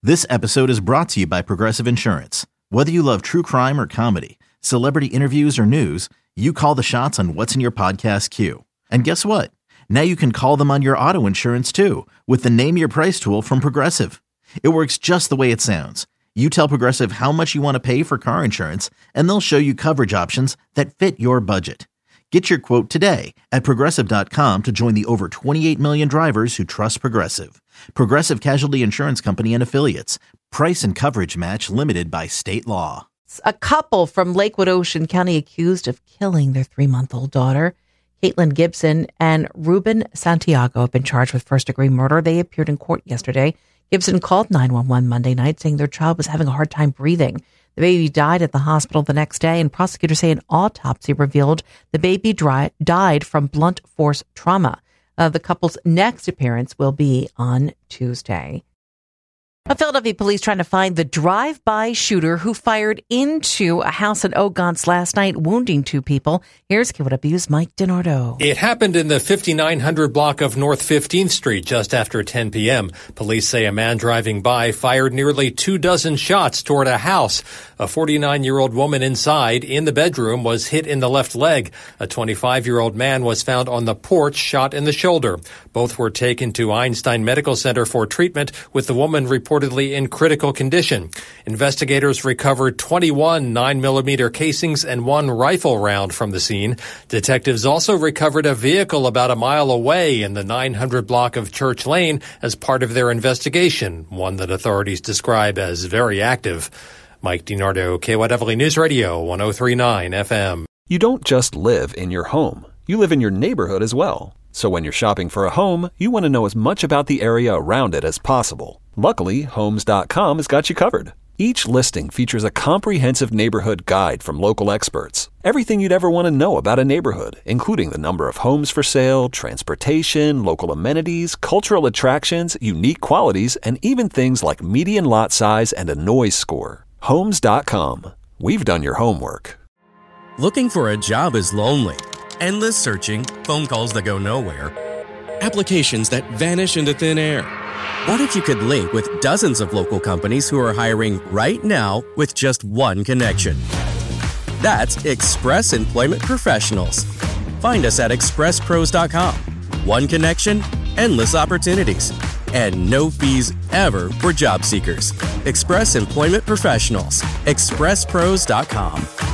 This episode is brought to you by Progressive Insurance. Whether you love true crime or comedy, celebrity interviews or news, you call the shots on what's in your podcast queue. And guess what? Now you can call them on your auto insurance too with the Name Your Price tool from Progressive. It works just the way it sounds. You tell Progressive how much you want to pay for car insurance, and they'll show you coverage options that fit your budget. Get your quote today at Progressive.com to join the over 28 million drivers who trust Progressive. Progressive Casualty Insurance Company and Affiliates. Price and coverage match limited by state law. A couple from Lakewood, Ocean County accused of killing their 3-month-old daughter. Caitlin Gibson and Ruben Santiago have been charged with first-degree murder. They appeared in court yesterday. Gibson called 911 Monday night saying their child was having a hard time breathing. The baby died at the hospital the next day, and prosecutors say an autopsy revealed the baby died from blunt force trauma. The couple's next appearance will be on Tuesday. Philadelphia police trying to find the drive-by shooter who fired into a house in Ogontz last night, wounding 2 people. Here's KWW's Mike DiNardo. It happened in the 5900 block of North 15th Street just after 10 p.m. Police say a man driving by fired nearly 24 shots toward a house. A 49-year-old woman inside in the bedroom was hit in the left leg. A 25-year-old man was found on the porch, shot in the shoulder. Both were taken to Einstein Medical Center for treatment, with the woman reportedly in critical condition. Investigators recovered 21 9mm casings and 1 rifle round from the scene. Detectives also recovered a vehicle about a mile away in the 900 block of Church Lane as part of their investigation, one that authorities describe as very active. Mike DiNardo, KYW News Radio, 103.9 FM. You don't just live in your home. You live in your neighborhood as well. So when you're shopping for a home, you want to know as much about the area around it as possible. Luckily, Homes.com has got you covered. Each listing features a comprehensive neighborhood guide from local experts. Everything you'd ever want to know about a neighborhood, including the number of homes for sale, transportation, local amenities, cultural attractions, unique qualities, and even things like median lot size and a noise score. Homes.com. We've done your homework. Looking for a job is lonely. Endless searching, phone calls that go nowhere, applications that vanish into thin air. What if you could link with dozens of local companies who are hiring right now with just one connection? That's Express Employment Professionals. Find us at expresspros.com. One connection, endless opportunities, and no fees ever for job seekers. Express Employment Professionals. expresspros.com.